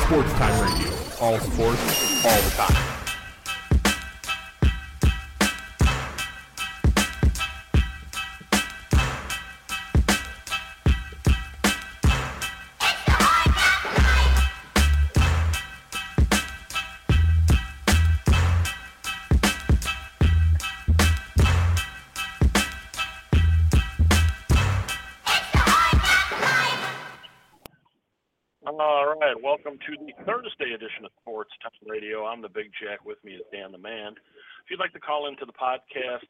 Sports Time Radio. All sports, all the time. All right, welcome to the Thursday edition of Sports Time Radio. I'm the Big Jack. With me is Dan the Man. If you'd like to call into the podcast,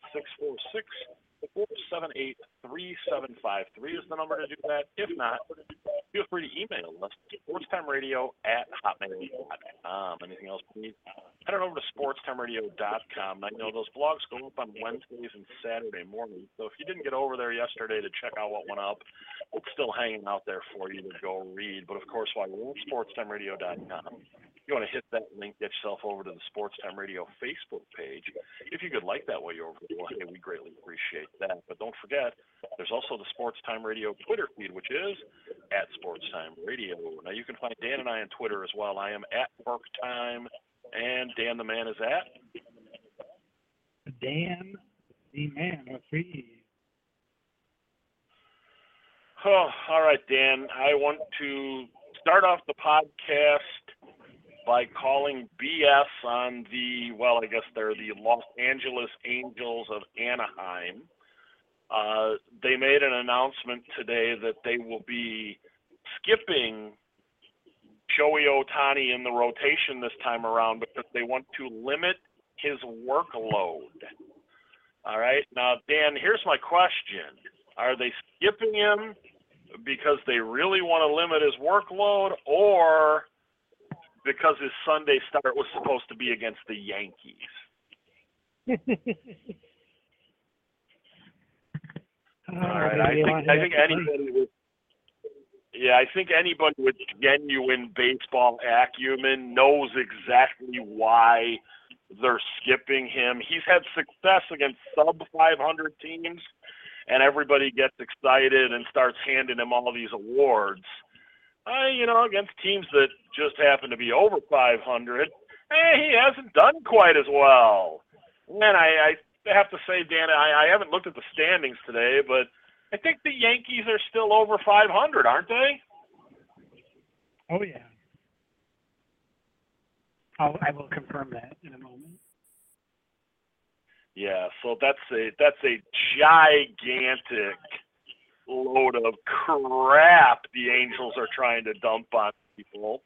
646-478-3753 is the number to do that. If not, feel free to email us, sportstimeradio@hotmail.com. Anything else you need? Head on over to sportstimeradio.com. I know those blogs go up on Wednesdays and Saturday mornings, so if you didn't get over there yesterday to check out what went up, it's still hanging out there for you to go read. But, of course, while you're on sportstimeradio.com, you want to hit that link, get yourself over to the Sports Time Radio Facebook page. If you could like that while you're over there, well, hey, we greatly appreciate that. But don't forget, there's also the Sports Time Radio Twitter feed, which is at Sports Time Radio. Now, you can find Dan and I on Twitter as well. I am at BurkeTime, and Dan the Man is at? Dan the Man with 3 E's. Oh, all right, Dan. I want to start off the podcast by calling BS on the, well, I guess they're the Los Angeles Angels of Anaheim. They made an announcement today that they will be skipping Shohei Ohtani in the rotation this time around because they want to limit his workload. All right. Now, Dan, here's my question. Are they skipping him because they really want to limit his workload, or because his Sunday start was supposed to be against the Yankees? All right. I think anybody with genuine baseball acumen knows exactly why they're skipping him. He's had success against sub-500 teams, and everybody gets excited and starts handing him all these awards. Against teams that just happen to be over 500, he hasn't done quite as well. And I have to say, Dan, I haven't looked at the standings today, but I think the Yankees are still over 500, aren't they? Oh, yeah. I will confirm that in a moment. Yeah, so that's a gigantic load of crap the Angels are trying to dump on people.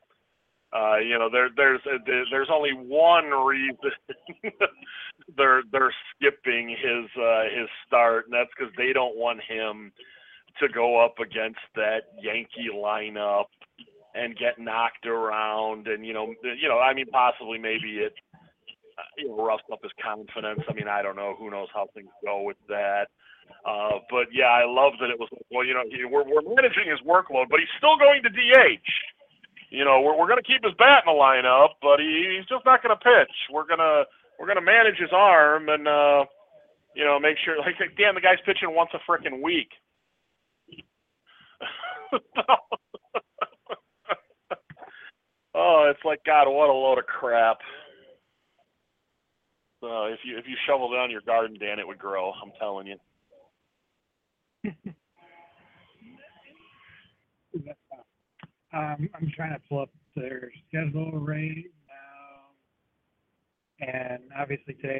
There's only one reason they're skipping his start, and that's because they don't want him to go up against that Yankee lineup and get knocked around, and possibly maybe it roughs up his confidence. I mean, I don't know. Who knows how things go with that. But yeah, I love that it was. Well, we're managing his workload, but he's still going to DH. We're going to keep his bat in the lineup, but he's just not going to pitch. We're gonna manage his arm and make sure. Like, damn, the guy's pitching once a frickin' week. Oh, it's like, God, what a load of crap. If you shovel down your garden, Dan, it would grow. I'm telling you. I'm trying to pull up their schedule right now, and obviously today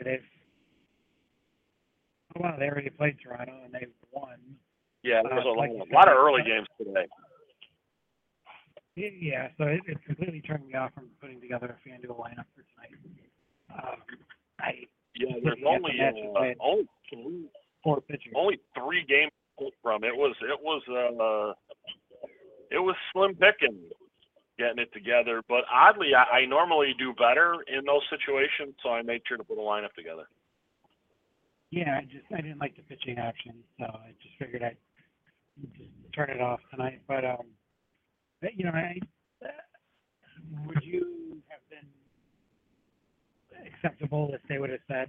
they already played Toronto and they've won. Yeah, there's a lot of early games today. Yeah, so it completely turned me off from putting together a FanDuel lineup for tonight. There's only 4 pitchers. Only 3 games from it was slim picking getting it together. But oddly, I normally do better in those situations, so I made sure to put a lineup together. Yeah, I didn't like the pitching option, so I just figured I'd just turn it off tonight. But would you have been acceptable if they would have said,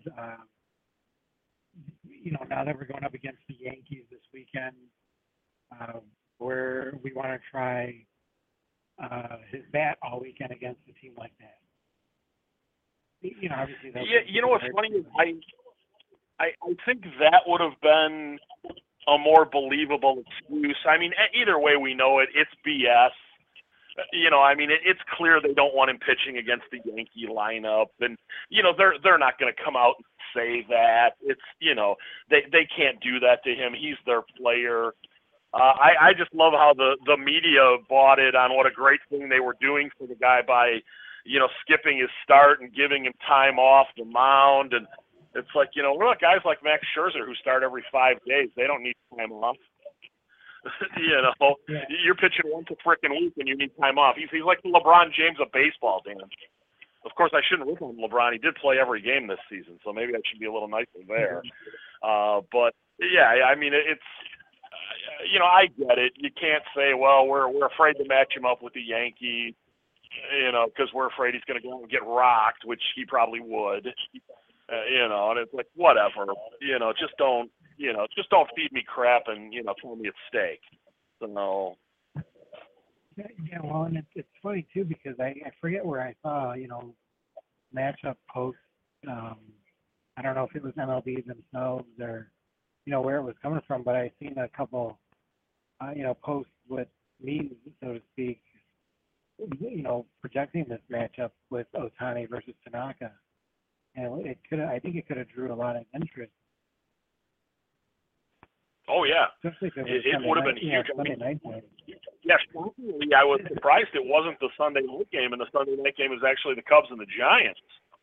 now that we're going up against the Yankees this weekend, where we want to try his bat all weekend against a team like that. Obviously. Yeah, what's funny is I think that would have been a more believable excuse. I mean, either way, we know it's BS. It's clear they don't want him pitching against the Yankee lineup, and they're not going to come out and say that. It's they can't do that to him. He's their player. I just love how the media bought it on what a great thing they were doing for the guy by skipping his start and giving him time off the mound. And it's like, we're like guys like Max Scherzer who start every 5 days. They don't need time off. You're pitching once a frickin' week and you need time off. He's like the LeBron James of baseball, Dan. Of course, I shouldn't rip on LeBron. He did play every game this season, so maybe I should be a little nicer there. But yeah, I mean, it's I get it. You can't say, well, we're afraid to match him up with the Yankees, because we're afraid he's going to go and get rocked, which he probably would. And it's like, whatever. Just don't feed me crap and tell me it's steak. So no. Yeah, well, and it's funny too because I forget where I saw matchup posts. I don't know if it was MLB themselves or where it was coming from, but I seen a couple posts with memes, so to speak, projecting this matchup with Ohtani versus Tanaka, and I think it could have drew a lot of interest. Oh yeah, it would have been huge. Sunday night game. Yeah, shockingly, I was surprised it wasn't the Sunday night game, and the Sunday night game was actually the Cubs and the Giants.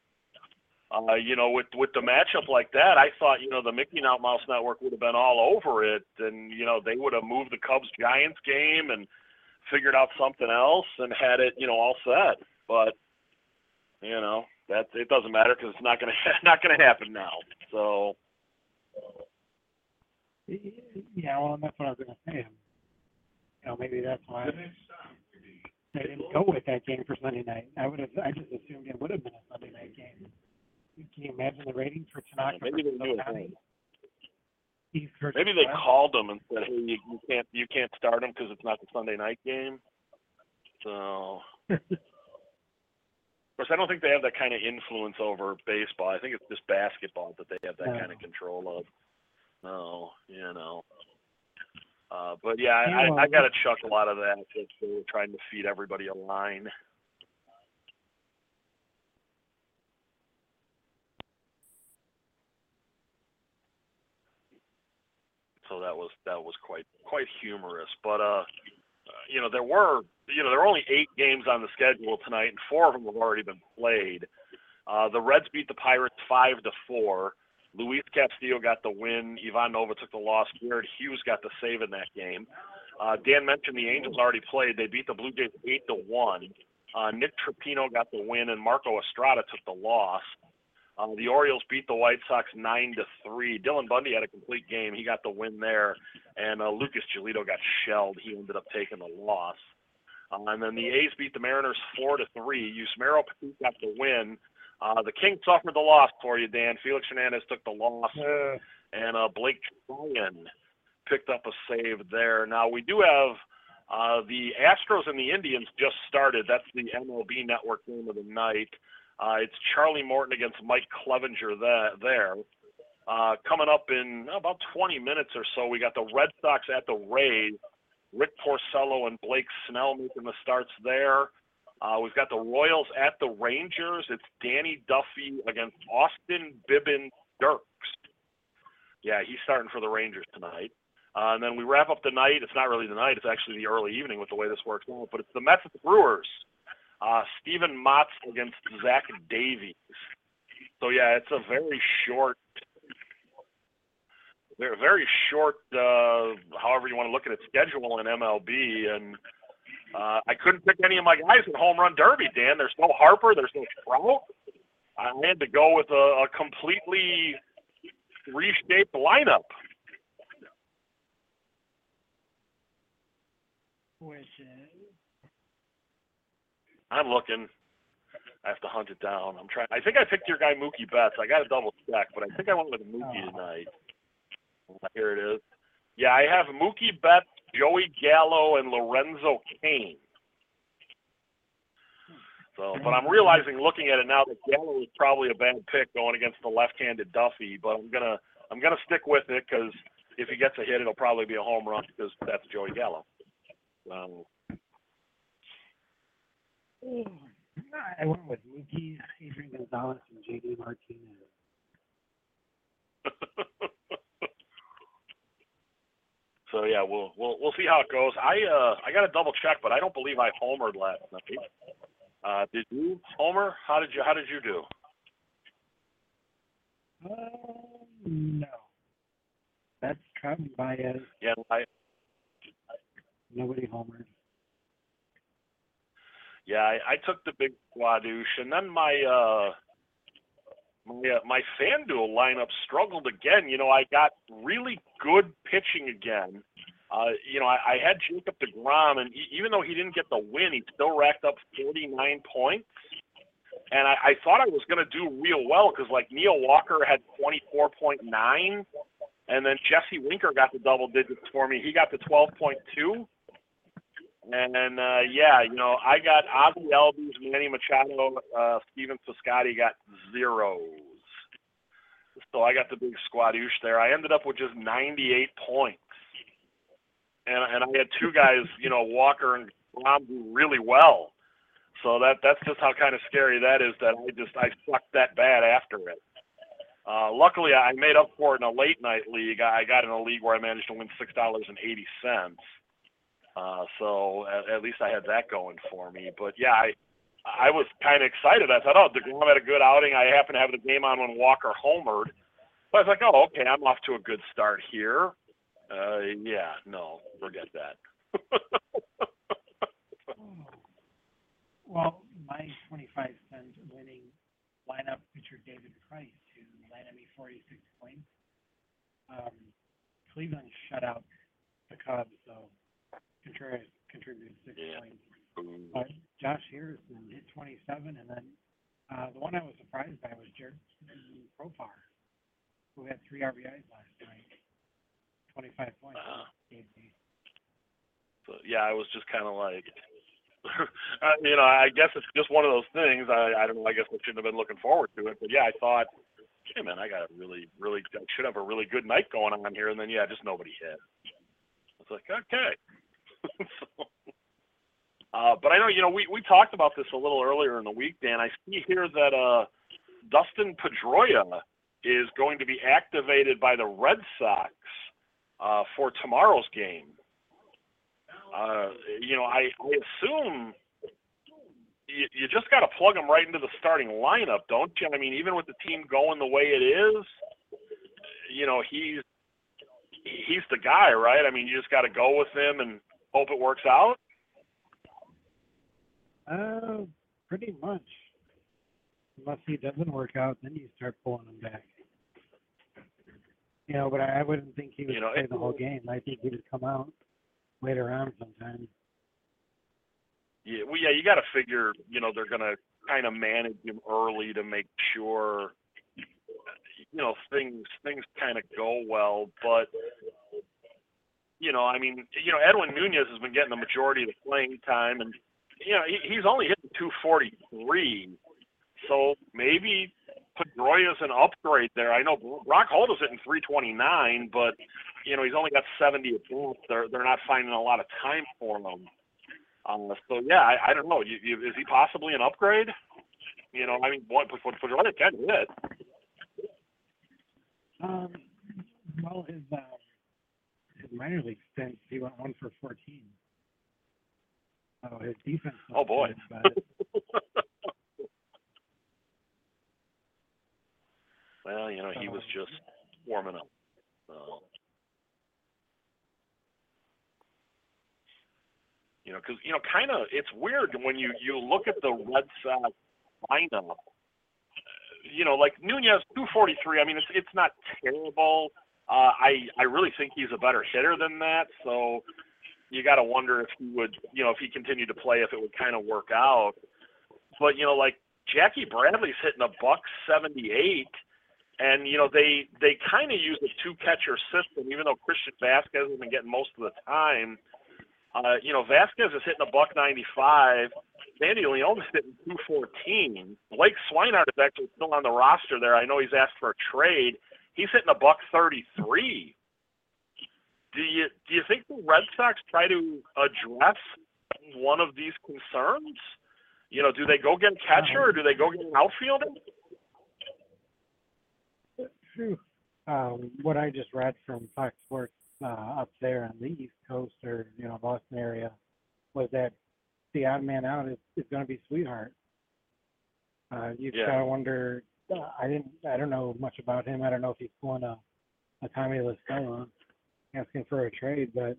With the matchup like that, I thought the Mickey Mouse Network would have been all over it, and they would have moved the Cubs Giants game and figured out something else and had it all set. But that it doesn't matter because it's not gonna happen now. So. Yeah, well, that's what I was going to say. Maybe that's why they didn't go with that game for Sunday night. I just assumed it would have been a Sunday night game. Can you imagine the ratings for Tanaka? Maybe they knew it. Maybe they called them and said, "Hey, you can't start him because it's not the Sunday night game." So, of course, I don't think they have that kind of influence over baseball. I think it's just basketball that they have that kind of control of. No, but yeah, I got to chuckle out of that if they were trying to feed everybody a line. So that was quite humorous. But there were only 8 games on the schedule tonight, and 4 of them have already been played. The Reds beat the Pirates 5-4. Luis Castillo got the win. Ivan Nova took the loss. Garrett Hughes got the save in that game. Dan mentioned the Angels already played. They beat the Blue Jays 8-1. Nick Trapino got the win, and Marco Estrada took the loss. The Orioles beat the White Sox 9-3. Dylan Bundy had a complete game. He got the win there. And Lucas Giolito got shelled. He ended up taking the loss. And then the A's beat the Mariners 4-3. Yusmeiro Petit got the win. The Kings suffered the loss for you, Dan. Felix Hernandez took the loss, and Blake Tryon picked up a save there. Now, we do have the Astros and the Indians just started. That's the MLB Network game of the night. It's Charlie Morton against Mike Clevenger there. Coming up in about 20 minutes or so, we got the Red Sox at the Rays. Rick Porcello and Blake Snell making the starts there. We've got the Royals at the Rangers. It's Danny Duffy against Austin Bibbin Dirks. Yeah, he's starting for the Rangers tonight. And then we wrap up the night. It's not really the night. It's actually the early evening with the way this works out. But it's the Mets at the Brewers. Steven Matz against Zach Davies. So, yeah, it's a very short, however you want to look at it, schedule in MLB. And I couldn't pick any of my guys in Home Run Derby, Dan. There's no Harper. There's no Trout. I had to go with a completely reshaped lineup. I'm looking. I have to hunt it down. I think I picked your guy Mookie Betts. I got to double check, but I think I went with Mookie tonight. Here it is. Yeah, I have Mookie Betts, Joey Gallo, and Lorenzo Cain. So, but I'm realizing, looking at it now, that Gallo is probably a bad pick going against the left-handed Duffy. But I'm gonna stick with it because if he gets a hit, it'll probably be a home run because that's Joey Gallo. I went with Mookie, Adrian Gonzalez, and J.D. Martinez. So yeah, we'll see how it goes. I got to double check, but I don't believe I homered last night. Did you homer? How did you do? No. That's Trout and Baez. Yeah, Nobody homered. Yeah, I took the big Squadouche, and then my FanDuel lineup struggled again. You know, I got really good pitching again. You know, I had Jacob deGrom, and even though he didn't get the win, he still racked up 49 points. And I thought I was going to do real well because, like, Neil Walker had 24.9, and then Jesse Winker got the double digits for me. He got the 12.2. And then, yeah, you know, I got Ozzie Albies, Manny Machado, Steven Piscotty got zeros. So I got the big Squadouche there. I ended up with just 98 points. And I had two guys, you know, Walker and Grom, do really well. So that's just how kind of scary that is, that I sucked that bad after it. Luckily, I made up for it in a late night league. I got in a league where I managed to win $6.80. So at least I had that going for me. But yeah, I was kind of excited. I thought, oh, DeGrom had a good outing. I happened to have the game on when Walker homered. But I was like, oh, okay, I'm off to a good start here. Yeah, no, forget that. Well, my 25-cent winning lineup featured David Price, who landed me 46 points. Cleveland shut out the Cubs, so Contreras contributed 6 points. Josh Harrison hit 27, and then the one I was surprised by was Jared Profar, who had 3 RBIs last night. 25 points. So yeah, I was just kind of like, you know, I guess it's just one of those things. I don't know. I guess I shouldn't have been looking forward to it, but yeah, I thought, hey man, I got a really, I should have a really good night going on here, and then yeah, just nobody hit. It's like, okay. So, but I know, you know, we talked about this a little earlier in the week, Dan. I see here that Dustin Pedroia is going to be activated by the Red Sox for tomorrow's game. You know, I assume you just got to plug him right into the starting lineup, don't you? I mean, even with the team going the way it is, you know, he's the guy, right? I mean, you just got to go with him and hope it works out. Pretty much. Unless he doesn't work out, then you start pulling him back. You know, but I wouldn't think he would play the whole game. I think he would come out later on sometime. Yeah, well, yeah, you got to figure, you know, they're going to kind of manage him early to make sure, you know, things kind of go well. But, you know, I mean, you know, Edwin Nunez has been getting the majority of the playing time, and, you know, he's only hitting 243. So maybe Pedroia's an upgrade there. I know Brock Holt is hitting 329, but, you know, he's only got 70 at bats. They're not finding a lot of time for him. So, yeah, I don't know. Is he possibly an upgrade? You know, I mean, what Pedroia can hit. Well, his minor league stint, he went 1 for 14. So his defense. Oh boy. Good, Well, you know, he was just warming up. So, you know, because, you know, kind of, it's weird when you look at the Red Sox lineup. You know, like Nunez, 243. I mean, it's not terrible. I really think he's a better hitter than that. So you got to wonder if he would, you know, if he continued to play, if it would kind of work out. But, you know, like Jackie Bradley's hitting $178. And, you know, they kind of use a 2-catcher system, even though Christian Vasquez has been getting most of the time. You know, Vasquez is hitting $195, Sandy Leone's hitting 214. Blake Swinehart is actually still on the roster there. I know he's asked for a trade. He's hitting $133. Do you think the Red Sox try to address one of these concerns? You know, do they go get a catcher or do they go get an outfielder? What I just read from Fox Sports up there on the East Coast or Boston area was that the odd man out is going to be Sweetheart. You've got to wonder. I don't know much about him. I don't know if he's pulling a Tommy LaStella asking for a trade, but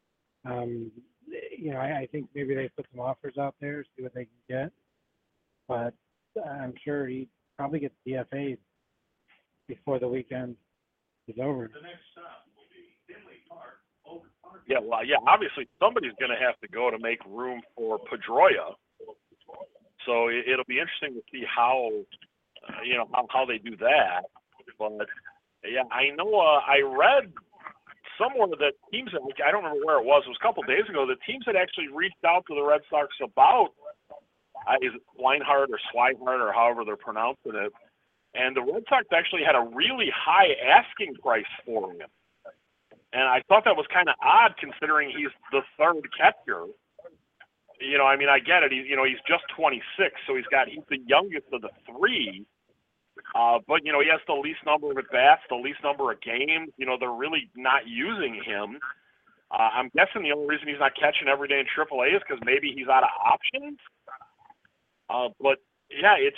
I think maybe they put some offers out there, see what they can get. But I'm sure he probably gets DFA'd before the weekend is over. The next stop will be Finley Park. Yeah, well, obviously somebody's going to have to go to make room for Pedroia. So it'll be interesting to see how they do that. But yeah, I know I read somewhere that teams, I don't remember where it was a couple days ago, the teams had actually reached out to the Red Sox about, is it Swinehart or Swihart or however they're pronouncing it, and the Red Sox actually had a really high asking price for him. And I thought that was kind of odd considering he's the third catcher. I get it. He's just 26, so he's the youngest of the three. But he has the least number of at-bats, the least number of games. They're really not using him. I'm guessing the only reason he's not catching every day in AAA is because maybe he's out of options. But yeah, it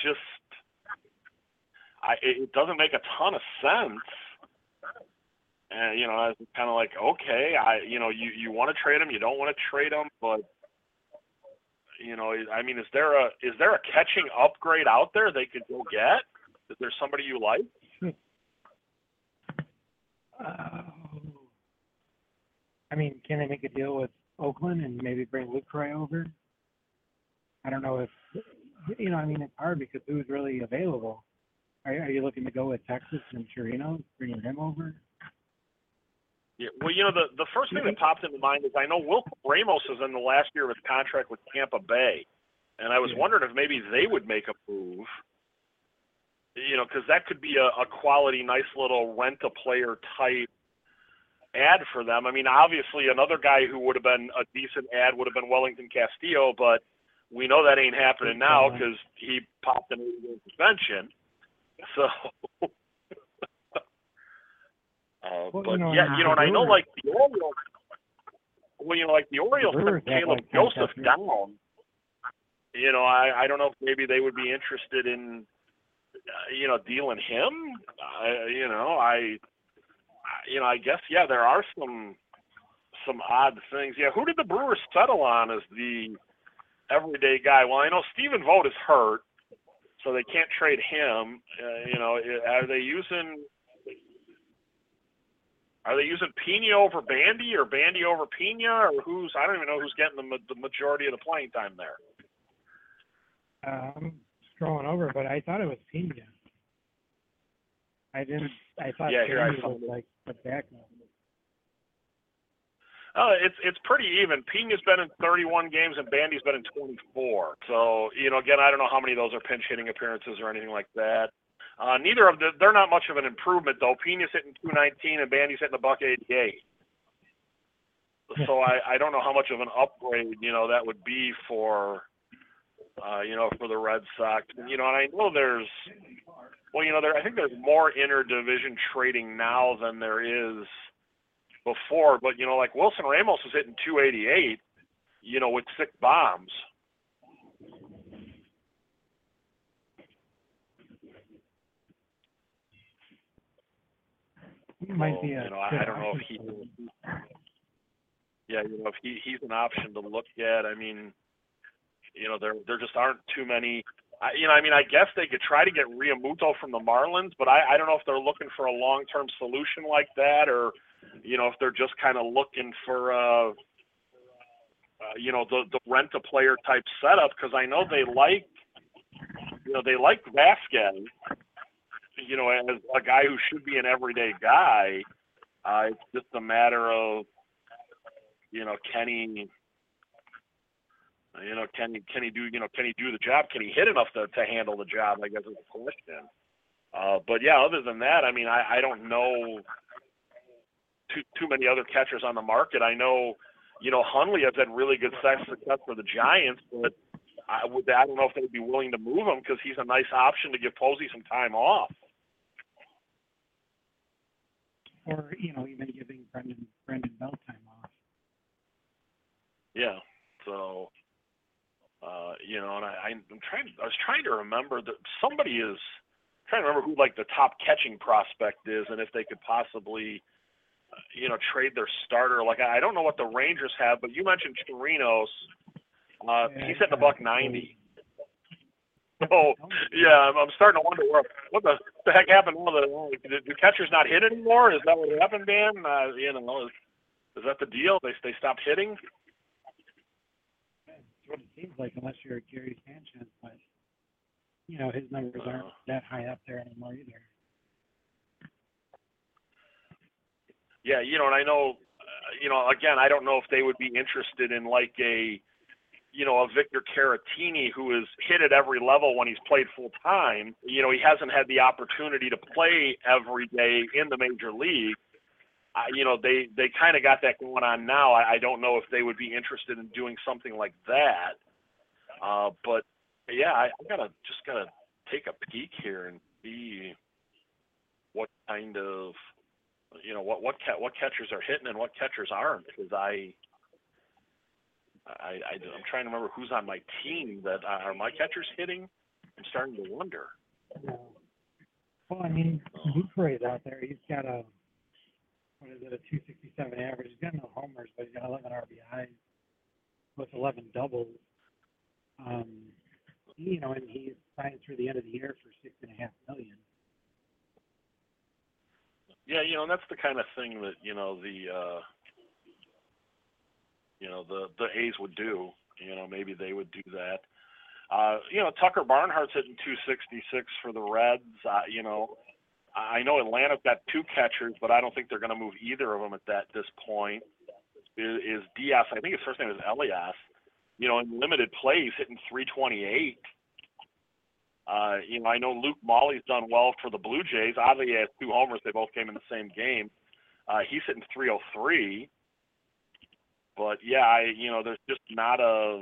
doesn't make a ton of sense. And I was kind of like, okay, you want to trade him, you don't want to trade him, but is there a catching upgrade out there they could go get? Is there somebody you like? Can they make a deal with Oakland and maybe bring Lucroy over? I don't know if it's hard because who's really available? Are you looking to go with Texas and Chirino, bringing him over? Yeah, well, the first thing that popped into mind is I know Wilson Ramos is in the last year of his contract with Tampa Bay, and I was wondering if maybe they would make a move, because that could be a quality, nice little rent-a-player type ad for them. Obviously, another guy who would have been a decent ad would have been Wellington Castillo, but we know that ain't happening now because he popped an 8-game suspension. So... and I know like the Orioles, the Orioles took Caleb Joseph down. I don't know if maybe they would be interested in, dealing him. I guess there are some odd things. Yeah, who did the Brewers settle on as the everyday guy? Well, I know Stephen Vogt is hurt, so they can't trade him. Are they using Pena over Bandy or Bandy over Pena or I don't even know who's getting the majority of the playing time there. I'm scrolling over, but I thought it was Pena. I thought Bandy was like the backup. It's pretty even. Pena's been in 31 games and Bandy's been in 24. So, again, I don't know how many of those are pinch hitting appearances or anything like that. Neither of them, they're not much of an improvement, though. Pena's hitting .219 and Bandy's hitting $188. So I don't know how much of an upgrade, that would be for, for the Red Sox. And I know I think there's more interdivision trading now than there is before. But, like Wilson Ramos is hitting .288, with 6 bombs. Might be I don't know if if he's an option to look at. There just aren't too many. I guess they could try to get Realmuto from the Marlins, but I don't know if they're looking for a long-term solution like that, or if they're just kind of looking for the rent-a-player type setup. Because I know they like Vasquez. As a guy who should be an everyday guy, it's just a matter of, can he, Can he do the job? Can he hit enough to handle the job? I guess is the question. But yeah, other than that, I mean, I don't know too many other catchers on the market. I know, Hundley has had really good success for the Giants, but I don't know if they'd be willing to move him because he's a nice option to give Posey some time off. Or, even giving Brendan Bell time off. Yeah. So, and I was trying to remember that somebody is trying to remember who like the top catching prospect is, and if they could possibly, trade their starter. Like I don't know what the Rangers have, but you mentioned Chirinos. He's at the $1.90. Oh, yeah, I'm starting to wonder what the heck happened. Do catchers not hit anymore? Is that what happened, Dan? Is that the deal? They stopped hitting? That's what it seems like, unless you're Gary Sanchez, but his numbers aren't that high up there anymore either. Yeah, and I know, again, I don't know if they would be interested in like a Victor Caratini who has hit at every level when he's played full time. He hasn't had the opportunity to play every day in the major league. They kind of got that going on now. I don't know if they would be interested in doing something like that. But yeah, I gotta take a peek here and see what kind of what catchers are hitting and what catchers aren't, because I'm trying to remember who's on my team that are my catchers hitting. I'm starting to wonder. Well, I mean, Dupre's out there. He's got a 267 average. He's got no homers, but he's got 11 RBIs with 11 doubles. And he's signed through the end of the year for $6.5 million. Yeah, and that's the kind of thing that the A's would do. Maybe they would do that. Tucker Barnhart's hitting 266 for the Reds. I know Atlanta's got two catchers, but I don't think they're going to move either of them at this point. Is Diaz? I think his first name is Elias. In limited play, he's hitting 328. I know Luke Molly's done well for the Blue Jays. Oddly, he has two homers. They both came in the same game. He's hitting 303. But yeah, there's just not a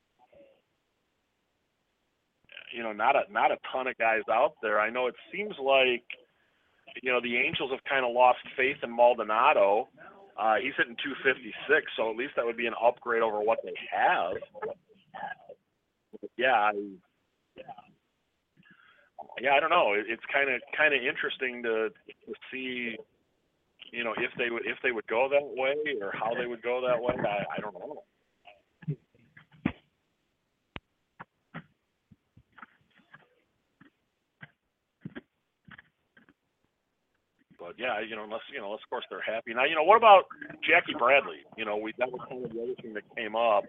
ton of guys out there. I know it seems like the Angels have kind of lost faith in Maldonado. He's hitting 256, so at least that would be an upgrade over what they have. But yeah, I don't know. It's kind of interesting to see, if they would go that way or how they would go that way. I don't know. But yeah, unless of course they're happy. Now, what about Jackie Bradley? That was kind of the other thing that came up.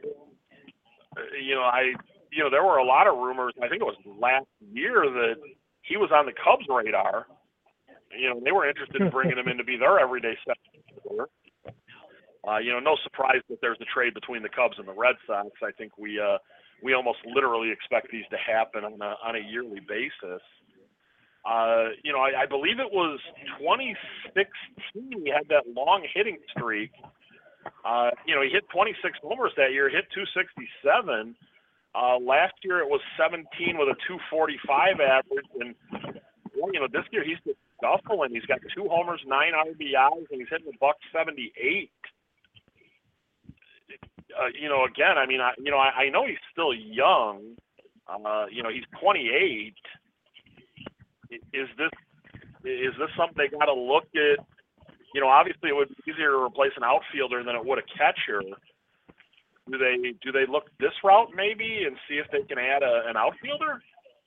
There were a lot of rumors. I think it was last year that he was on the Cubs' radar. They were interested in bringing him in to be their everyday second. No surprise that there's a trade between the Cubs and the Red Sox. I think we almost literally expect these to happen on a yearly basis. I believe it was 2016 he had that long hitting streak. He hit 26 homers that year, hit 267. Last year it was 17 with a 245 average, and this year he's just scuffling. He's got 2 homers, 9 RBIs, and he's hitting $178. Again, I mean, I know he's still young. He's 28. Is this something they got to look at? Obviously it would be easier to replace an outfielder than it would a catcher. Do they look this route maybe and see if they can add an outfielder?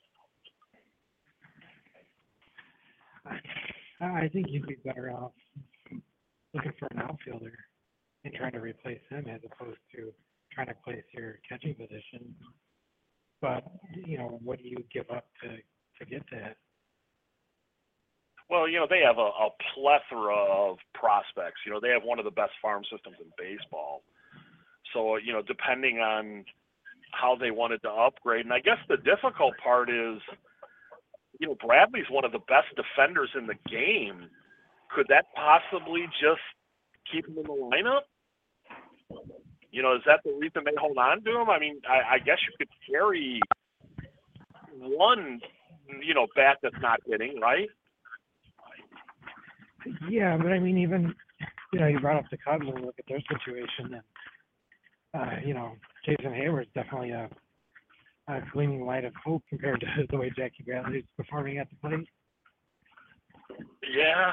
I think you'd be better off looking for an outfielder and trying to replace him as opposed to trying to place your catching position. But, what do you give up to get that? Well, they have a plethora of prospects. They have one of the best farm systems in baseball. So, depending on how they wanted to upgrade. And I guess the difficult part is, Bradley's one of the best defenders in the game. Could that possibly just keep him in the lineup? Is that the reason they hold on to him? I mean, I guess you could carry one, bat that's not hitting, right? Yeah, but I mean, even, you brought up the Cubs and look at their situation, and, Jason Hayward's definitely a gleaming light of hope compared to the way Jackie Bradley's performing at the plate. Yeah.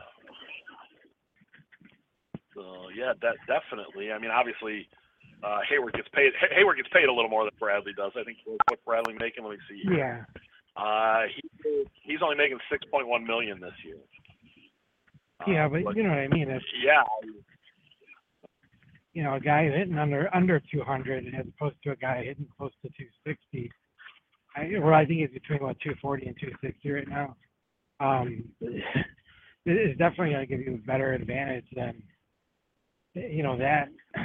So that definitely. I mean, obviously, Hayward gets paid. Hayward gets paid a little more than Bradley does. I think what Bradley making. Let me see. Yeah. He's only making $6.1 million this year. Yeah, but you know what I mean. It's, yeah. A guy hitting under 200 as opposed to a guy hitting close to 260. I think he's between 240 and 260 right now. It's definitely going to give you a better advantage than that.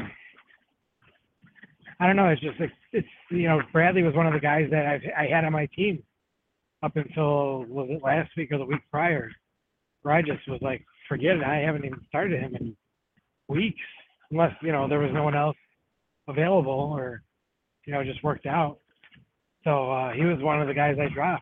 I don't know. It's just Bradley was one of the guys that I had on my team up until, was it last week or the week prior, where I just was like, forget it. I haven't even started him in weeks, unless there was no one else available or just worked out. So he was one of the guys I dropped.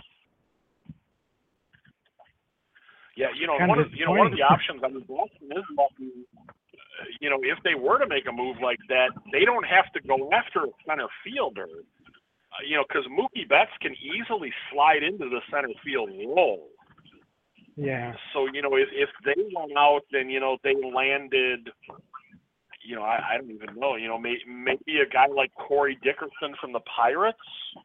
Yeah, one of the options. I mean, Boston is lucky. If they were to make a move like that, they don't have to go after a center fielder. Because Mookie Betts can easily slide into the center field role. Yeah. So if they went out, then they landed. I don't even know. Maybe a guy like Corey Dickerson from the Pirates.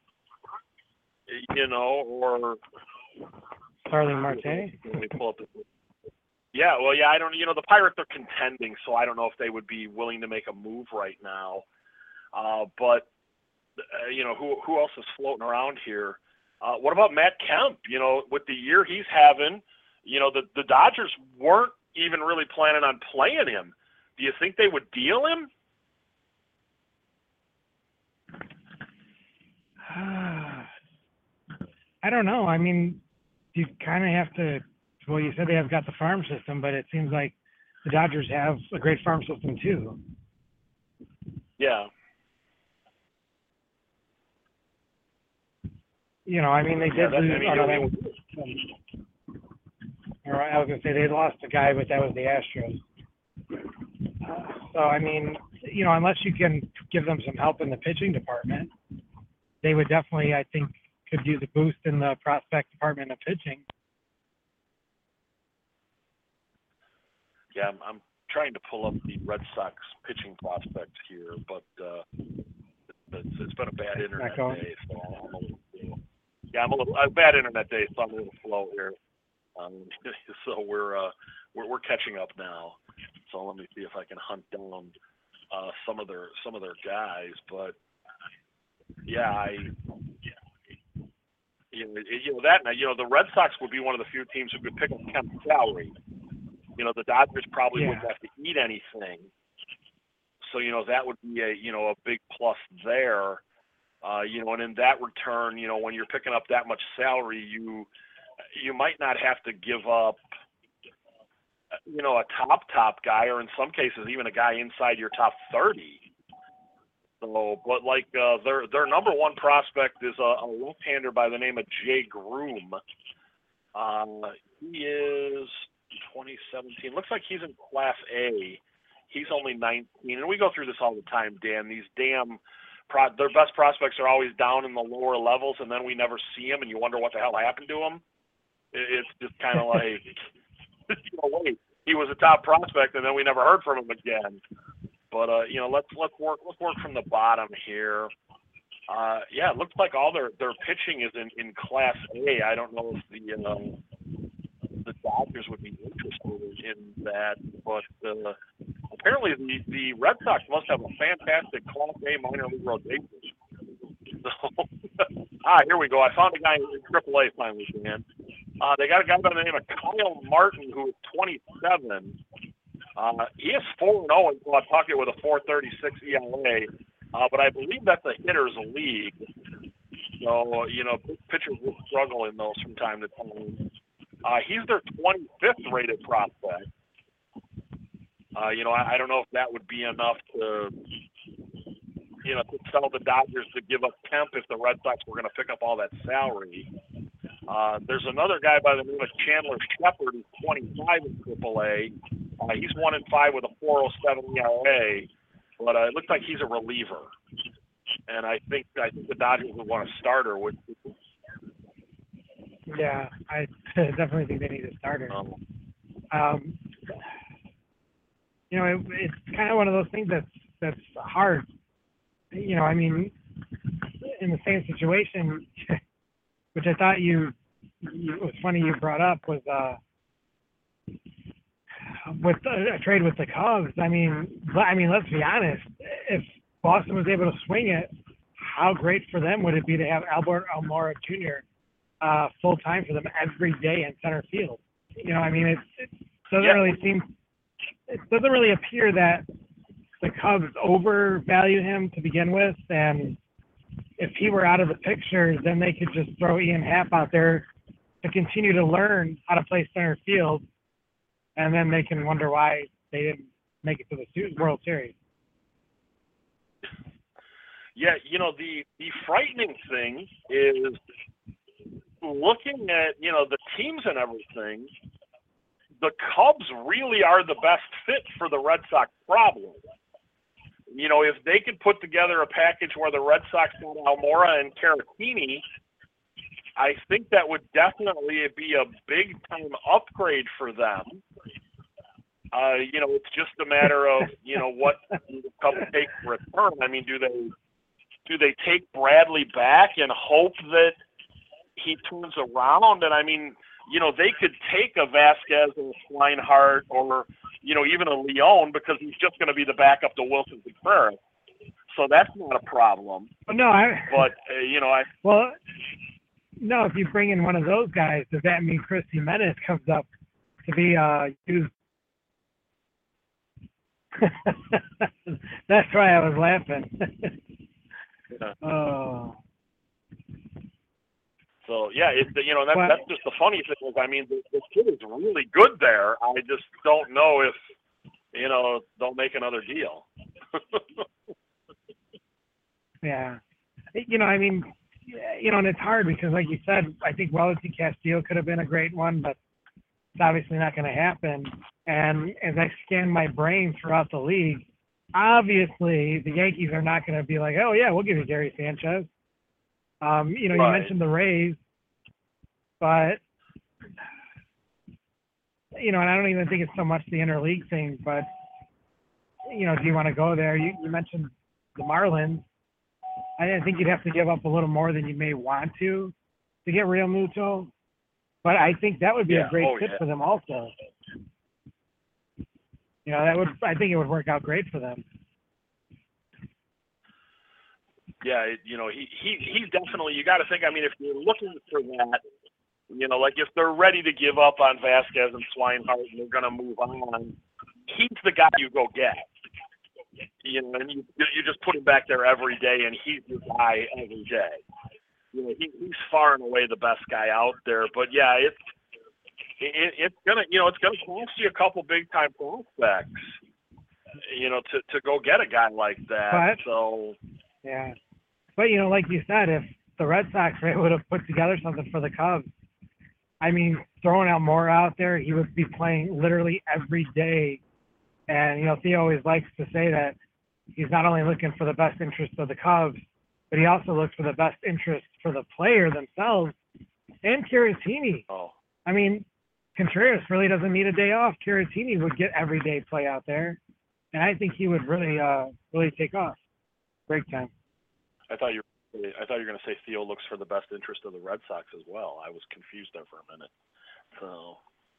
Or Starling Marte. Let me pull up the. Yeah, well, I don't. The Pirates are contending, so I don't know if they would be willing to make a move right now. But who else is floating around here? What about Matt Kemp? With the year he's having, the Dodgers weren't even really planning on playing him. Do you think they would deal him? I don't know. I mean, you kind of have to. Well, you said they have got the farm system, but it seems like the Dodgers have a great farm system too. Yeah. I mean, they did lose. I was going to say they lost a guy, but that was the Astros. So, I mean, unless you can give them some help in the pitching department, they would definitely, I think, could use a boost in the prospect department of pitching. Yeah, I'm trying to pull up the Red Sox pitching prospects here, but it's been a bad internet day, so I'm a bad internet day, so I'm a little slow here. So we're catching up now. So let me see if I can hunt down some of their guys. But the Red Sox would be one of the few teams who could pick up Kemp's salary. The Dodgers probably wouldn't have to eat anything. So that would be a big plus there. And in that return, when you're picking up that much salary, you might not have to give up, a top guy, or in some cases even a guy inside your top 30. So, but their number one prospect is a left-hander by the name of Jay Groom. He is 2017. Looks like he's in Class A. He's only 19, and we go through this all the time, Dan. These their best prospects are always down in the lower levels, and then we never see them, and you wonder what the hell happened to them. It's just kind of like, wait, he was a top prospect, and then we never heard from him again. But let's work from the bottom here. It looks like all their pitching is in Class A. I don't know if the Dodgers would be interested in that, but apparently the Red Sox must have a fantastic Class A minor league rotation. So, here we go. I found a guy in AAA finally, Dan. They got a guy by the name of Kyle Martin, who is 27. He is 4-0 in Pawtucket with a 4.36 ERA. but I believe that's a hitters league. So, pitchers will struggle in those from time to time. He's their 25th rated prospect. I don't know if that would be enough to tell the Dodgers to give up Kemp if the Red Sox were going to pick up all that salary. There's another guy by the name of Chandler Shepard who's 25 in AAA. He's 1-5 with a 4.07 ERA, but it looks like he's a reliever. And I think the Dodgers would want a starter. Yeah, I definitely think they need a starter. It's kind of one of those things that's hard. I mean, in the same situation, which I thought it was funny you brought up was with a trade with the Cubs. I mean, let's be honest. If Boston was able to swing it, how great for them would it be to have Albert Almora Jr. Full time for them every day in center field? It doesn't really appear that the Cubs overvalue him to begin with, and if he were out of the picture, then they could just throw Ian Happ out there to continue to learn how to play center field, and then they can wonder why they didn't make it to the World Series. Yeah, the frightening thing is looking at, the teams and everything, the Cubs really are the best fit for the Red Sox problem. If they could put together a package where the Red Sox got Almora and Caratini, I think that would definitely be a big-time upgrade for them. It's just a matter of, what the Cubs take in return. I mean, do they take Bradley back and hope that he turns around? And I mean, they could take a Vasquez or a Swinehart or, even a Leon, because he's just going to be the backup to Wilson Contreras. So that's not a problem. No, Well, no, if you bring in one of those guys, does that mean Chris Jimenez comes up to be used? That's why I was laughing. Yeah. Oh. So yeah, that's just the funny thing is, I mean, the kid is really good there. I just don't know if they'll make another deal. Yeah, and it's hard because, like you said, I think Wellington Castillo could have been a great one, but it's obviously not going to happen. And as I scan my brain throughout the league, obviously the Yankees are not going to be like, oh yeah, we'll give you Gary Sanchez. You mentioned the Rays, but and I don't even think it's so much the interleague thing, but do you want to go there? You mentioned the Marlins. I think you'd have to give up a little more than you may want to get Real Muto, but I think that would be a great fit for them also. I think it would work out great for them. Yeah, he's definitely, you got to think, I mean, if you're looking for that, like if they're ready to give up on Vasquez and Swinehart and they're going to move on, he's the guy you go get. And you just put him back there every day, and he's your guy every day. He's far and away the best guy out there. But yeah, it's gonna cost you a couple big time prospects, to go get a guy like that. Yeah. But, like you said, if the Red Sox would have put together something for the Cubs, I mean, throwing Almora out there, he would be playing literally every day. And, Theo always likes to say that he's not only looking for the best interest of the Cubs, but he also looks for the best interest for the player themselves and Caratini. Oh. I mean, Contreras really doesn't need a day off. Caratini would get everyday play out there. And I think he would really take off. Break time. I thought you were going to say Theo looks for the best interest of the Red Sox as well. I was confused there for a minute. So,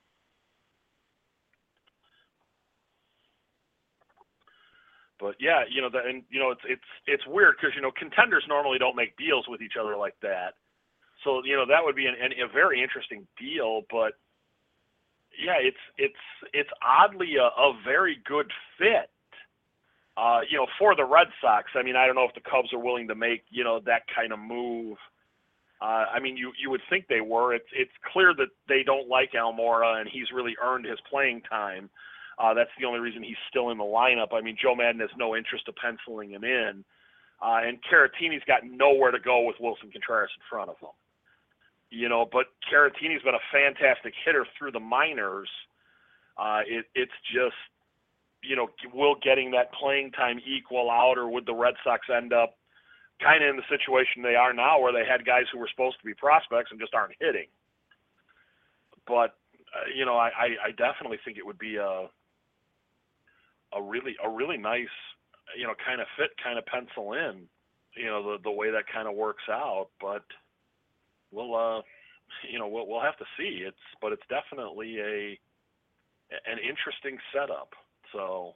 but yeah, it's weird because contenders normally don't make deals with each other like that. So that would be a very interesting deal. But yeah, it's oddly a very good fit. for the Red Sox. I mean, I don't know if the Cubs are willing to make, that kind of move. I mean, you would think they were. It's clear that they don't like Almora, and he's really earned his playing time. That's the only reason he's still in the lineup. I mean, Joe Madden has no interest of penciling him in. And Caratini's got nowhere to go with Wilson Contreras in front of him. But Caratini's been a fantastic hitter through the minors. It's just, will getting that playing time equal out, or would the Red Sox end up kind of in the situation they are now, where they had guys who were supposed to be prospects and just aren't hitting? But I definitely think it would be a really nice, kind of fit, kind of pencil in, the way that kind of works out. But we'll have to see. It's definitely an interesting setup. So,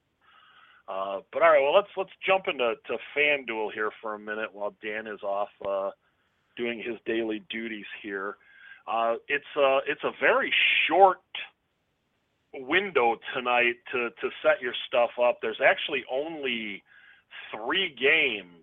but all right, well, let's jump into FanDuel here for a minute while Dan is off doing his daily duties here. It's a very short window tonight to set your stuff up. There's actually only 3 games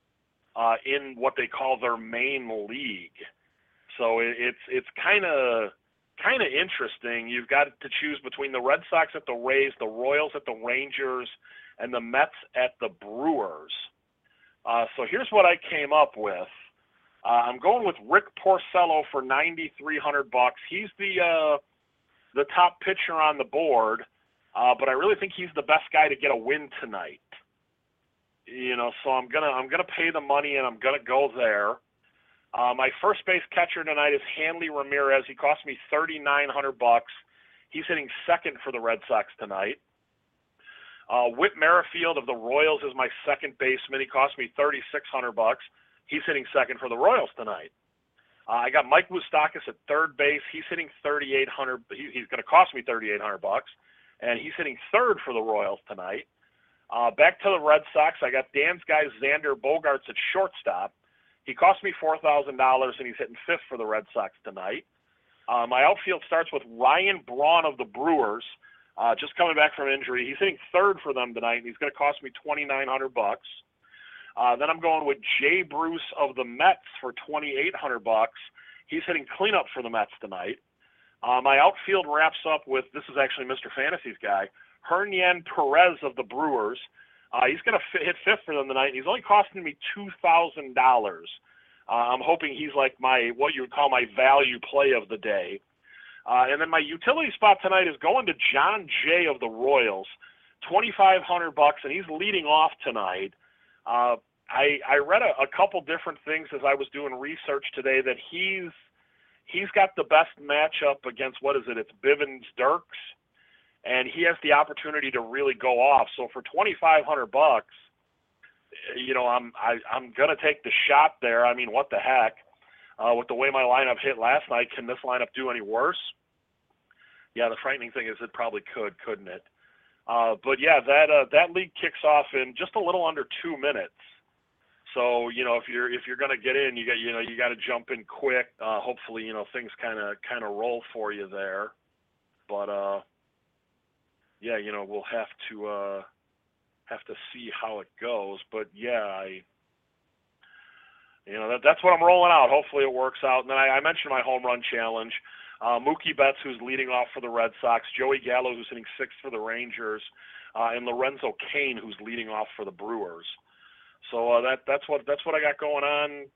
in what they call their main league, so it's kind of interesting. You've got to choose between the Red Sox at the Rays, the Royals at the Rangers, and the Mets at the Brewers. So here's what I came up with. I'm going with Rick Porcello for $9,300. He's the top pitcher on the board, but I really think he's the best guy to get a win tonight. So I'm gonna pay the money, and I'm gonna go there. My first base catcher tonight is Hanley Ramirez. He cost me $3,900. He's hitting second for the Red Sox tonight. Whit Merrifield of the Royals is my second baseman. He cost me $3,600. He's hitting second for the Royals tonight. I got Mike Moustakas at third base. He's hitting $3,800. He's going to cost me $3,800, and he's hitting third for the Royals tonight. Back to the Red Sox, I got Dan's guy Xander Bogaerts at shortstop. He cost me $4,000, and he's hitting fifth for the Red Sox tonight. My outfield starts with Ryan Braun of the Brewers, just coming back from injury. He's hitting third for them tonight, and he's going to cost me $2,900. Then I'm going with Jay Bruce of the Mets for $2,800. He's hitting cleanup for the Mets tonight. My outfield wraps up with, this is actually Mr. Fantasy's guy, Hernan Perez of the Brewers. He's going to hit fifth for them tonight, and he's only costing me $2,000. I'm hoping he's like what you would call my value play of the day. And then my utility spot tonight is going to John Jay of the Royals, $2,500, and he's leading off tonight. I read a couple different things as I was doing research today that he's got the best matchup against, it's Bivens Dirks, and he has the opportunity to really go off. So for $2,500, I'm gonna take the shot there. I mean, what the heck? With the way my lineup hit last night, can this lineup do any worse? Yeah, the frightening thing is it probably could, couldn't it? But yeah, that league kicks off in just a little under 2 minutes. So if you're gonna get in, you got to jump in quick. Hopefully things kind of roll for you there. But yeah, we'll have to see how it goes. But yeah, that's what I'm rolling out. Hopefully it works out. And then I mentioned my home run challenge. Mookie Betts, who's leading off for the Red Sox, Joey Gallo, who's hitting sixth for the Rangers, and Lorenzo Cain, who's leading off for the Brewers. So that's what I got going on,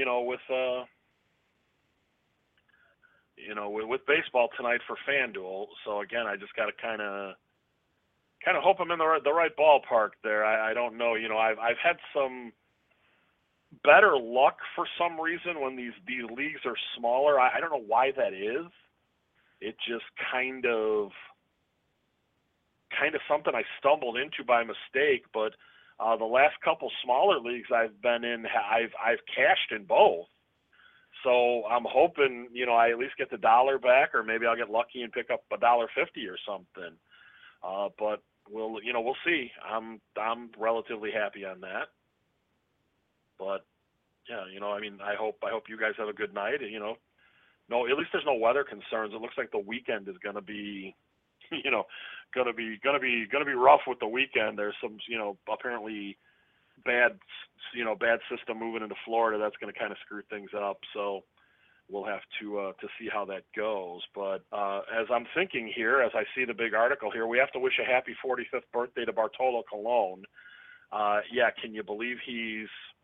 with baseball tonight for FanDuel. So again, I just got to kind of hope I'm in the right ballpark there. I don't know. I've had some better luck for some reason when these leagues are smaller. I don't know why that is. It just kind of something I stumbled into by mistake. But the last couple smaller leagues I've been in, I've cashed in both. So I'm hoping I at least get the dollar back, or maybe I'll get lucky and pick up $1.50 or something. But we'll see. I'm relatively happy on that. But yeah, I hope you guys have a good night. No, at least there's no weather concerns. It looks like the weekend is going to be gonna be rough with the weekend. There's some, apparently bad system moving into Florida that's going to kind of screw things up. So we'll have to see how that goes. But as I'm thinking here, as I see the big article here, we have to wish a happy 45th birthday to Bartolo Colon. Can you believe he's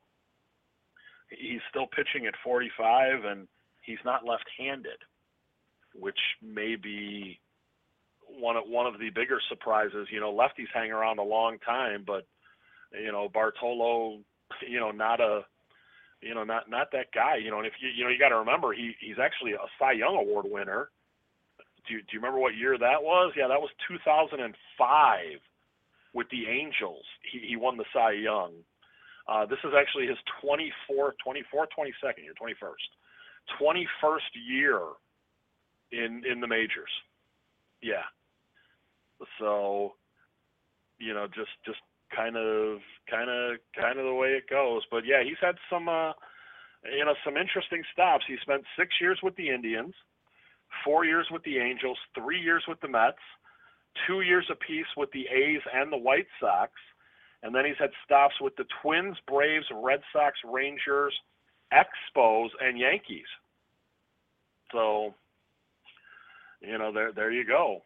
still pitching at 45 and he's not left-handed, which may be one of the bigger surprises. Lefties hang around a long time, but Bartolo, not that guy. And if you got to remember, he's actually a Cy Young Award winner. Do you remember what year that was? Yeah, that was 2005 with the Angels. He won the Cy Young. This is actually his 21st year in the majors. Yeah. So, just kind of the way it goes. But yeah, he's had some interesting stops. He spent 6 years with the Indians, 4 years with the Angels, 3 years with the Mets, 2 years apiece with the A's and the White Sox. And then he's had stops with the Twins, Braves, Red Sox, Rangers, Expos, and Yankees. So, there you go.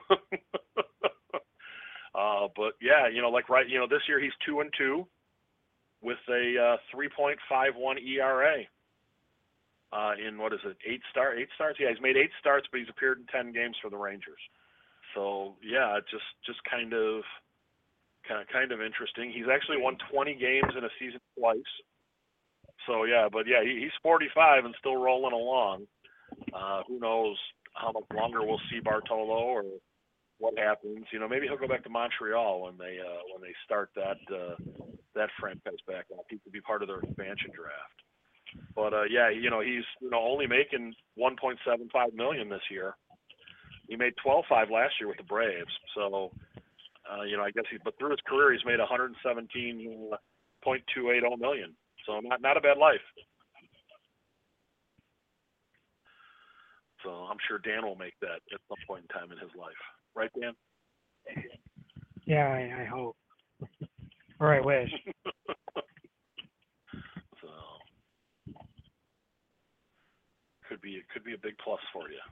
But yeah, this year he's 2-2 with a 3.51 ERA. In what is it, 8 starts? Yeah, he's made 8 starts, but he's appeared in 10 games for the Rangers. So yeah, just kind of interesting. He's actually won 20 games in a season twice. So yeah, but yeah, he's 45 and still rolling along. Who knows how much longer we'll see Bartolo or what happens? Maybe he'll go back to Montreal when they start that franchise back up. He could be part of their expansion draft. But he's only making $1.75 million this year. He made $12.5 last year with the Braves. So I guess but through his career he's made $117.280 million. So not a bad life. So I'm sure Dan will make that at some point in time in his life. Right, Dan? Yeah, I hope. Or I wish. So could be a big plus for you.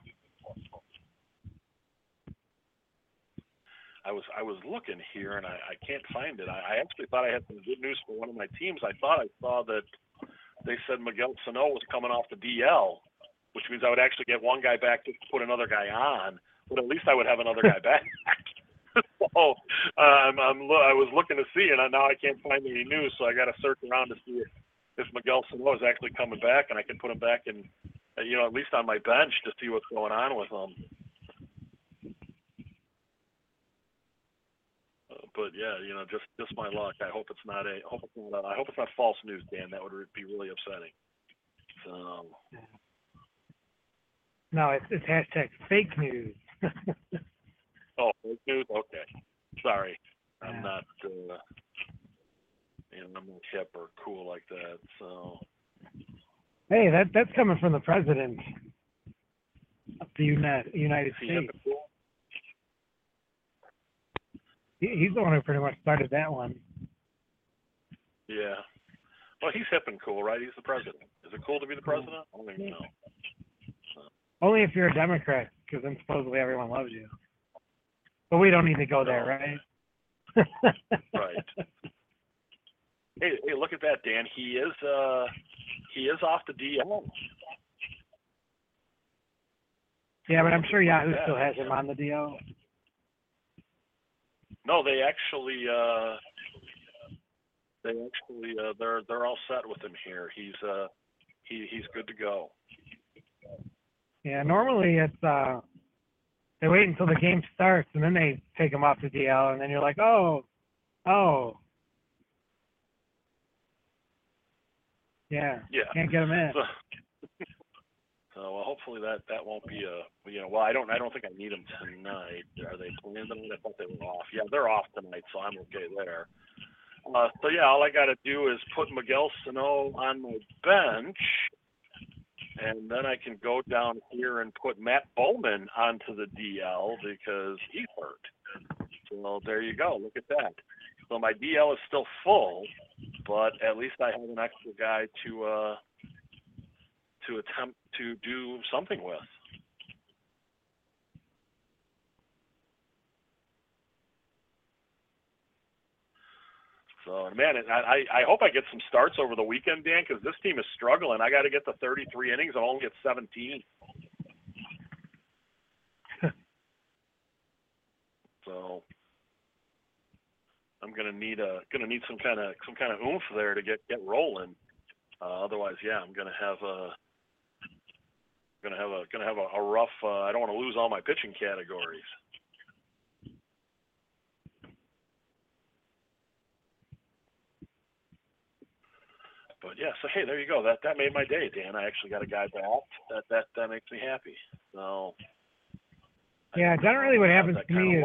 I was looking here and I can't find it. I actually thought I had some good news for one of my teams. I thought I saw that they said Miguel Sano was coming off the DL, which means I would actually get one guy back to put another guy on, but at least I would have another guy back. So I was looking to see, and now I can't find any news, so I got to search around to see if Miguel Sano is actually coming back, and I can put him back in, at least on my bench to see what's going on with him. But yeah, just my luck. I hope it's not false news, Dan. That would be really upsetting. So. No, it's hashtag fake news. Oh, fake news? Okay. Sorry. Yeah. I'm not I'm not hip or cool like that, so. Hey, that's coming from the president of the United States. He's the one who pretty much started that one. Yeah. Well, he's hip and cool, right? He's the president. Is it cool to be the president? I don't even know. Only if you're a Democrat, because then supposedly everyone loves you. But we don't need to go there, right? Right. Hey, look at that, Dan. He is off the DL. Yeah, but I'm sure Yahoo still has him on the DL. No, they actually they're all set with him here. He's good to go. Yeah, normally it's they wait until the game starts and then they take him off the DL, and then you're like, oh, yeah, can't get him in. So well, hopefully that won't be well, I don't think I need them tonight. Are they playing tonight? I thought they were off. Yeah, they're off tonight, so I'm okay there. So yeah, all I got to do is put Miguel Sano on my bench, and then I can go down here and put Matt Bowman onto the DL because he's hurt. So there you go. Look at that. So my DL is still full, but at least I have an extra guy to attempt to do something with. So, man, I hope I get some starts over the weekend, Dan, because this team is struggling. I got to get to 33 innings and only get 17. So I'm gonna need some kind of oomph there to get rolling. Otherwise, yeah, I'm gonna have a rough. I don't want to lose all my pitching categories. But yeah, so hey, there you go. That made my day, Dan. I actually got a guy back. That makes me happy. So yeah, generally what happens to me is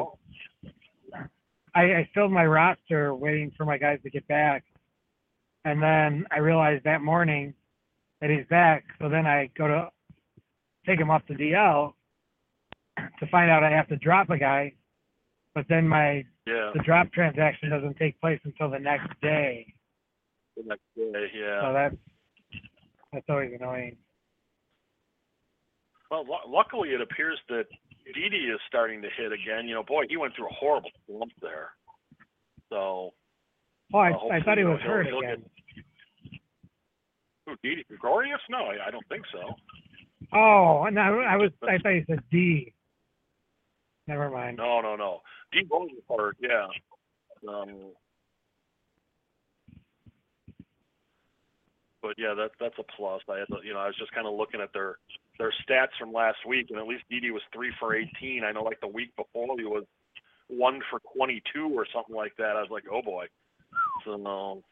I filled my roster waiting for my guys to get back, and then I realized that morning that he's back. So then I go to take him off the DL to find out I have to drop a guy, but then the drop transaction doesn't take place until the next day. The next day, yeah. So that's always annoying. Well, luckily it appears that Didi is starting to hit again. You know, boy, he went through a horrible slump there. So. Oh, I thought he was hurt again. Who, Didi Gregorius? No, I don't think so. Oh, no, I thought you said D. Never mind. No. Didi was hurt, yeah. But yeah, that's a plus. I was just kind of looking at their stats from last week, and at least Didi was 3 for 18. I know, like the week before, he was 1 for 22 or something like that. I was like, oh boy. So no.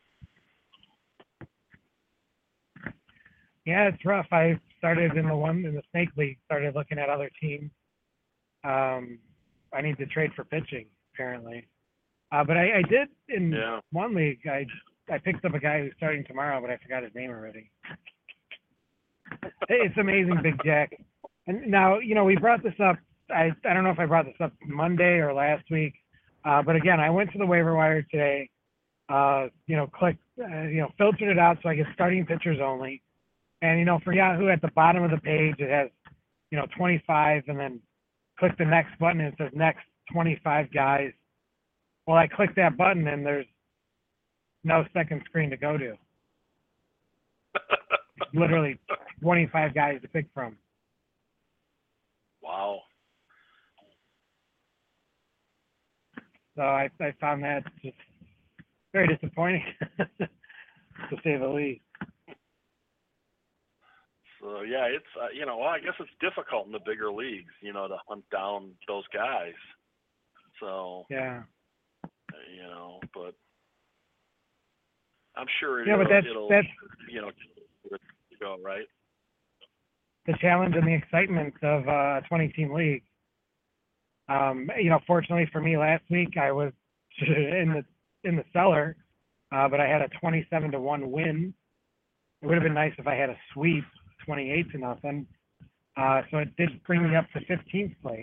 Yeah, it's rough. I started in the Snake League. Started looking at other teams. I need to trade for pitching apparently, but I did in one league. I picked up a guy who's starting tomorrow, but I forgot his name already. It's amazing, Big Jack. And now, we brought this up. I don't know if I brought this up Monday or last week, but again, I went to the waiver wire today. Clicked, filtered it out so I get starting pitchers only. And for Yahoo, at the bottom of the page, it has 25, and then click the next button and it says next 25 guys. Well, I clicked that button and there's no second screen to go to. Literally 25 guys to pick from. Wow. So I found that just very disappointing, to say the least. So yeah, it's I guess it's difficult in the bigger leagues, to hunt down those guys. So yeah, but I'm sure it'll go right. The challenge and the excitement of a 20-team league. Fortunately for me, last week I was in the cellar, but I had a 27-1 win. It would have been nice if I had a sweep, 28-0. So it did bring me up to 15th place.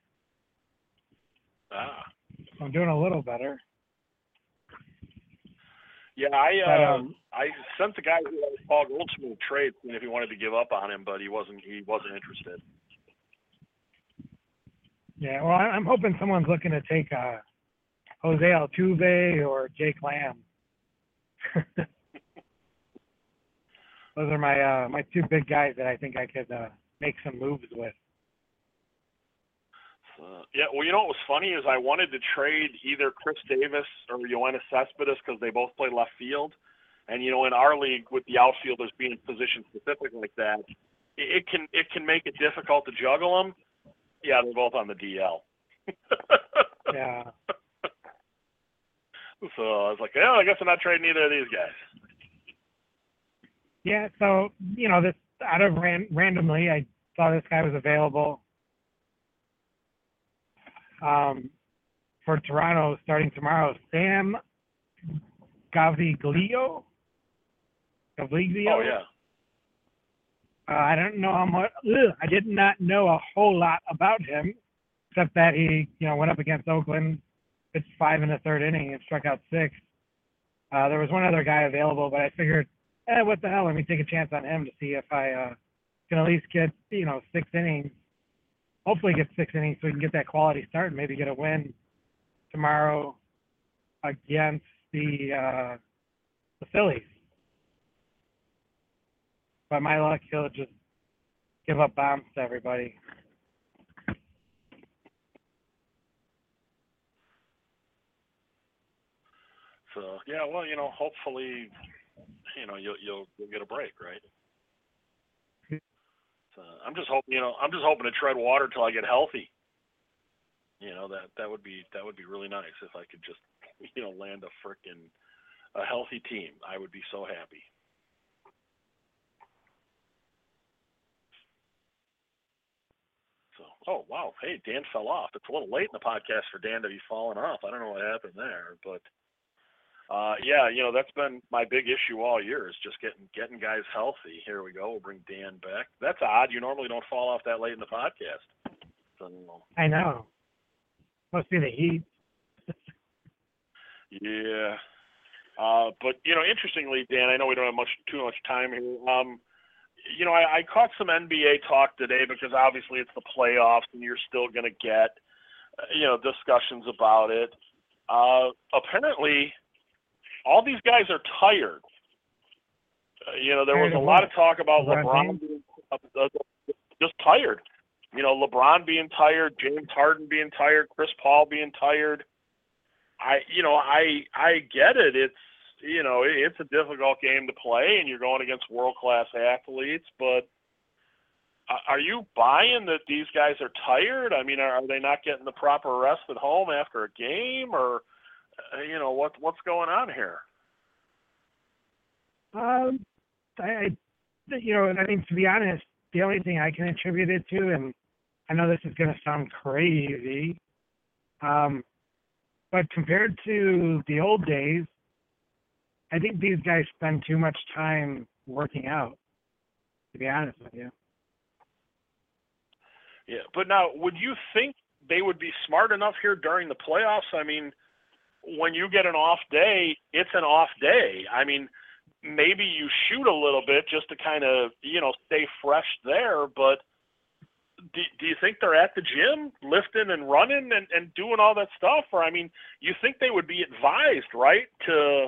So I'm doing a little better. Yeah, I sent the guy who had Paul Goldschmidt trade, seeing if he wanted to give up on him, but he wasn't interested. Yeah, well, I'm hoping someone's looking to take Jose Altuve or Jake Lamb. Those are my two big guys that I think I could make some moves with. Yeah, well, what was funny is I wanted to trade either Chris Davis or Yoenis Cespedes because they both play left field. And, in our league with the outfielders being position specific like that, it can make it difficult to juggle them. Yeah, they're both on the DL. Yeah. So I was like, I guess I'm not trading either of these guys. Yeah, so, this out of randomly, I saw this guy was available for Toronto starting tomorrow. Sam Gaviglio. Oh, yeah. I don't know how much. I did not know a whole lot about him, except that he, went up against Oakland, pitched 5 in the third inning and struck out 6. There was one other guy available, but I figured, what the hell? Let me take a chance on him to see if I can at least get, 6 innings. Hopefully, get 6 innings so we can get that quality start and maybe get a win tomorrow against the Phillies. By my luck, he'll just give up bombs to everybody. So yeah, well, hopefully, you'll get a break, right? So I'm just hoping to tread water till I get healthy. That would be really nice if I could just land a healthy team. I would be so happy. So, oh wow, hey, Dan fell off. It's a little late in the podcast for Dan to be falling off. I don't know what happened there, but yeah, that's been my big issue all year is just getting guys healthy. Here we go. We'll bring Dan back. That's odd. You normally don't fall off that late in the podcast. So, I know. Must be the heat. Yeah. But interestingly, Dan, I know we don't have too much time here. I caught some NBA talk today because obviously it's the playoffs and you're still going to get, discussions about it. Apparently, all these guys are tired. There was a lot of talk about LeBron being just tired. LeBron being tired, James Harden being tired, Chris Paul being tired. I get it. It's a difficult game to play, and you're going against world-class athletes. But are you buying that these guys are tired? I mean, are they not getting the proper rest at home after a game, or what's going on here? I mean, to be honest, the only thing I can attribute it to, and I know this is going to sound crazy, but compared to the old days, I think these guys spend too much time working out, to be honest with you. Yeah, but now, would you think they would be smart enough here during the playoffs? I mean, when you get an off day, it's an off day. I mean, maybe you shoot a little bit just to kind of, stay fresh there, but do you think they're at the gym lifting and running and doing all that stuff? Or, I mean, you think they would be advised, right, to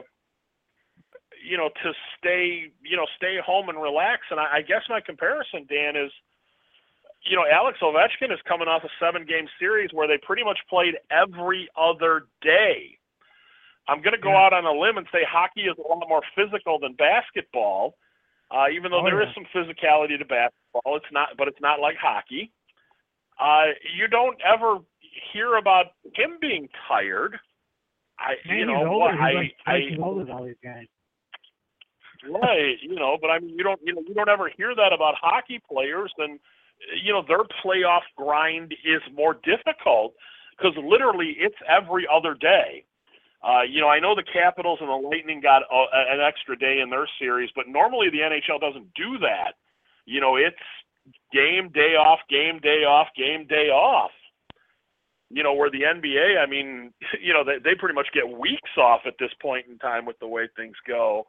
stay home and relax? And I guess my comparison, Dan, is, Alex Ovechkin is coming off a 7-game series where they pretty much played every other day. I'm going to go out on a limb and say hockey is a lot more physical than basketball, even though there is some physicality to basketball. It's not like hockey. You don't ever hear about him being tired. He's older. He's older than all these guys. Right, but I mean, you don't ever hear that about hockey players, and their playoff grind is more difficult because literally it's every other day. I know the Capitals and the Lightning got an extra day in their series, but normally the NHL doesn't do that. It's game, day off, game, day off, game, day off. Where the NBA, I mean, they pretty much get weeks off at this point in time with the way things go.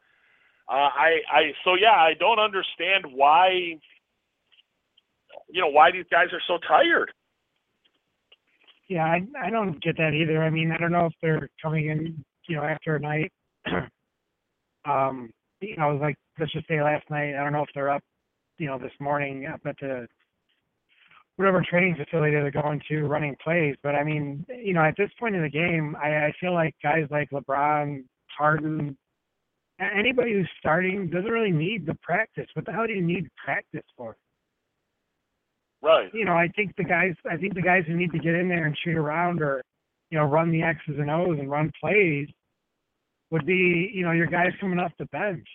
I don't understand why these guys are so tired. Yeah, I don't get that either. I mean, I don't know if they're coming in, after a night. Like, let's just say last night, I don't know if they're up, this morning up at the whatever training facility they're going to running plays. But I mean, at this point in the game, I feel like guys like LeBron, Harden, anybody who's starting doesn't really need the practice. What the hell do you need practice for? Right. I think the guys who need to get in there and shoot around or, run the X's and O's and run plays would be, your guys coming off the bench.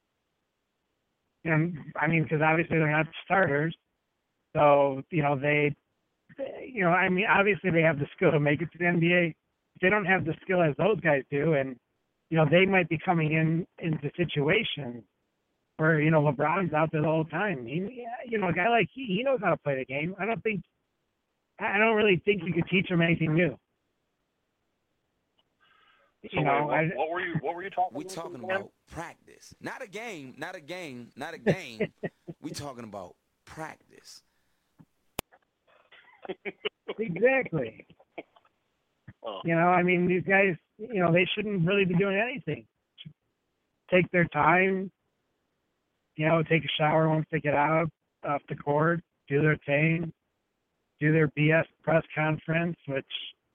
I mean, because obviously they're not starters. So, obviously they have the skill to make it to the NBA. They don't have the skill as those guys do. And, they might be coming into situations where, you know, LeBron's out there the whole time. You know, a guy like he knows how to play the game. I don't really think you could teach him anything new. So what were you talking about? We talking about practice, not a game. We talking about practice. Exactly. Oh. You know, I mean, these guys, you know, they shouldn't really be doing anything. Take their time, you know, take a shower once they get out off the court, do their thing, do their BS press conference, which,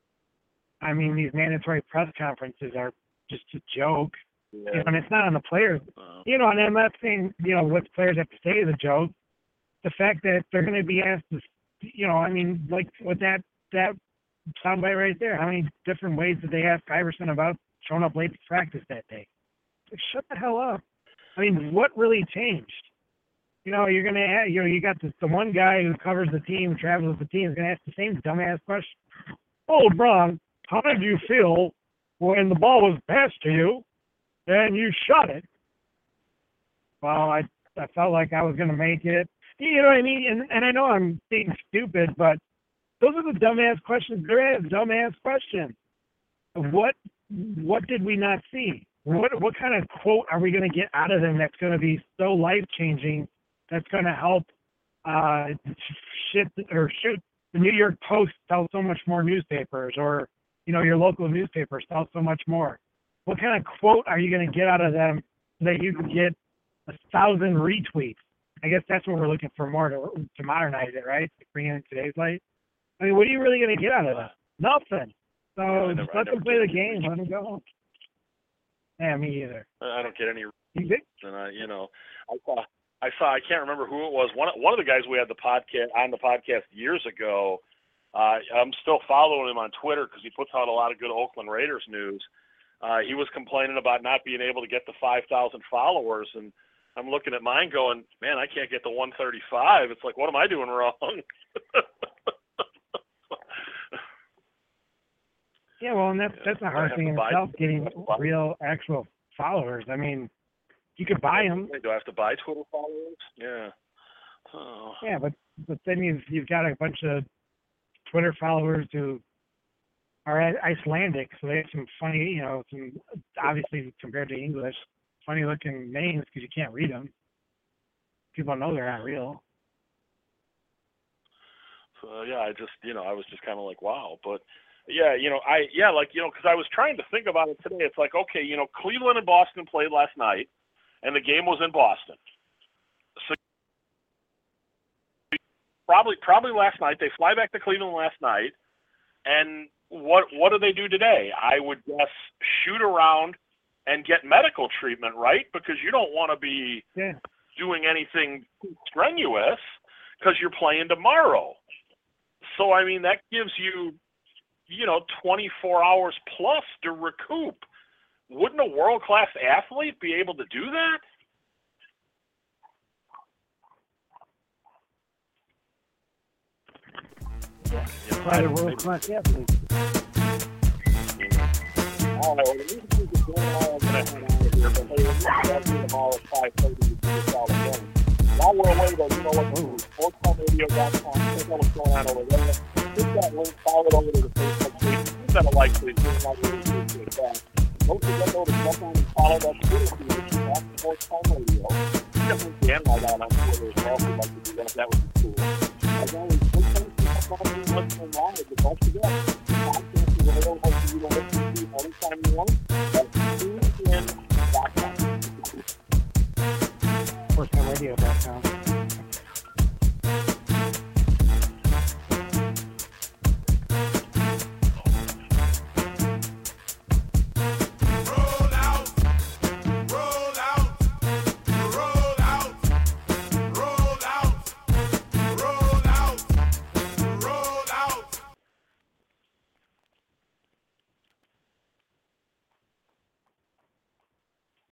I mean, these mandatory press conferences are just a joke. Yeah. You know, and it's not on the players. You know, and I'm not saying, you know, what players have to say is a joke. The fact that they're going to be asked to, you know, I mean, like with that soundbite right there, how many different ways did they ask Iverson about showing up late to practice that day? Like, shut the hell up. I mean, what really changed? You know, you're going to have, you know, you got the one guy who covers the team, travels with the team, is going to ask the same dumbass question. Oh, LeBron, how did you feel when the ball was passed to you and you shot it? Well, I felt like I was going to make it. You know what I mean? And I know I'm being stupid, but those are the dumbass questions. There is dumbass questions. What did we not see? What kind of quote are we going to get out of them that's going to be so life-changing, that's going to help shoot the New York Post sell so much more newspapers, or, you know, your local newspaper sell so much more? What kind of quote are you going to get out of them so that you can get 1,000 retweets? I guess that's what we're looking for more to modernize it, right? To bring it in today's light. I mean, what are you really going to get out of that? Nothing. So just let them play the game. Let them go. Yeah, me either. I don't get any. You think? And I saw. I can't remember who it was. One of the guys we had on the podcast years ago. I'm still following him on Twitter because he puts out a lot of good Oakland Raiders news. He was complaining about not being able to get the 5,000 followers, and I'm looking at mine going, man, I can't get the 135. It's like, what am I doing wrong? Yeah, well, and that's a hard thing in itself, getting real, actual followers. I mean, you could buy them. Do I have to buy Twitter followers? Yeah. Oh. Yeah, but then you've got a bunch of Twitter followers who are Icelandic, so they have some funny, you know, some obviously compared to English, funny-looking names because you can't read them. People know they're not real. So yeah, I was just kind of like, wow, but. Yeah, because I was trying to think about it today. It's like, okay, you know, Cleveland and Boston played last night, and the game was in Boston. So probably last night. They fly back to Cleveland last night, and what do they do today? I would guess shoot around and get medical treatment, right? Because you don't want to be doing anything strenuous because you're playing tomorrow. So, I mean, that gives you, 24 hours plus to recoup. Wouldn't a world-class athlete be able to do that? By the world-class athlete. Oh, we need to keep it going on when I head out of here, but hey, we'll see tomorrow at 5:30 to do this all again. While we're away, though, you know what to do. SportsCallRadio.com. Check out what's going on over there. Hit that link, follow it over to the Facebook page. Give that a like, please. I really appreciate that. Don't forget, though, to jump on and follow that Twitter page at Sports Call Radio. Definitely Dan while down on Twitter as well if you'd like to do that. That would be cool. As always, thanks for listening live, but don't forget, the podcast is available for you to listen to anytime you want. That's TuneIn.com. SportsCallRadio.com.